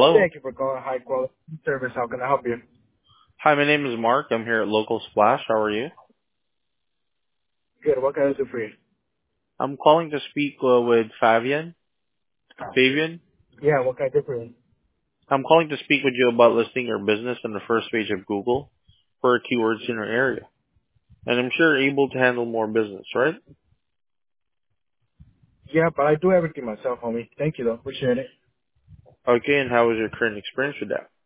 Hello. Thank you for calling High Quality Service. How can I help you? Hi, my name is Mark. I'm here at Local Splash. How are you? Good. What can I do for you? I'm calling to speak with Fabian. Fabian? Yeah, what can I do for you? I'm calling to speak with you about listing your business on the first page of Google for keywords in your area. And I'm sure you're able to handle more business, right? Yeah, but I do everything myself, homie. Thank you, though. Appreciate it. Okay, and how was your current experience with that?